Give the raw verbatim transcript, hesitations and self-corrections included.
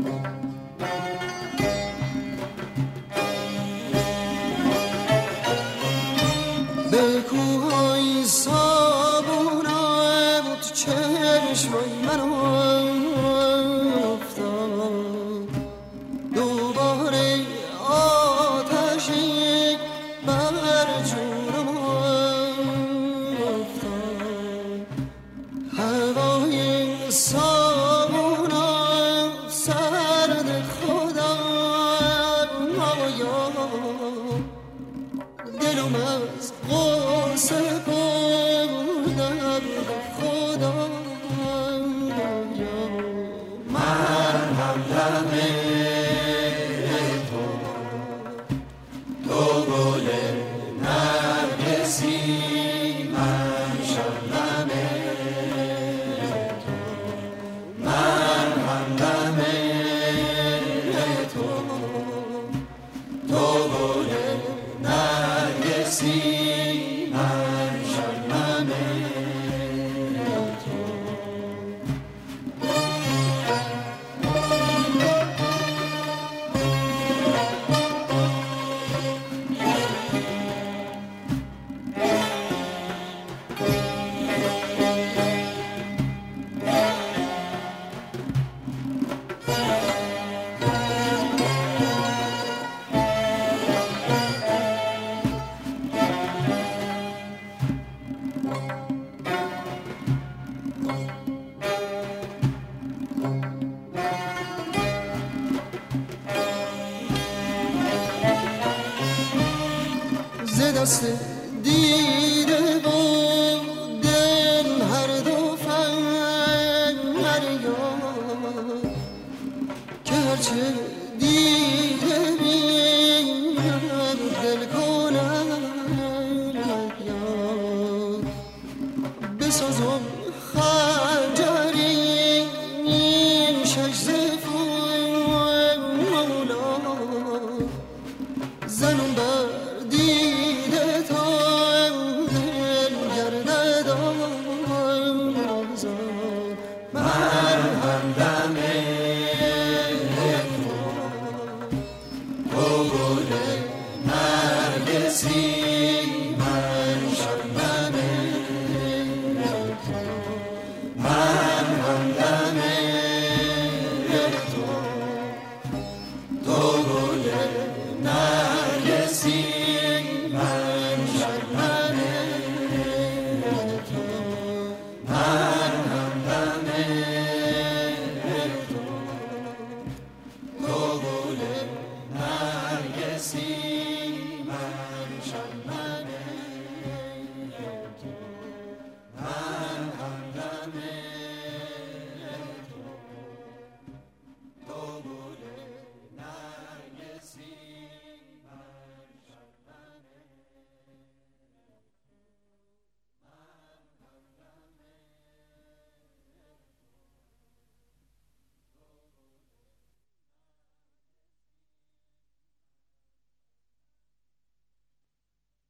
به کوهای صابونه بود چشمای من افتاد دوباره آتشی بر جونم افتاد هوای صابونه سرد خدا دلم از قصه بردم خدا من هم دمه تو تو گل نرگسی من شدمه تو من هم دمه تو تو گل نرگسی من شدمه تو دست دیده و دل هر دو فریاد که هرچه دیده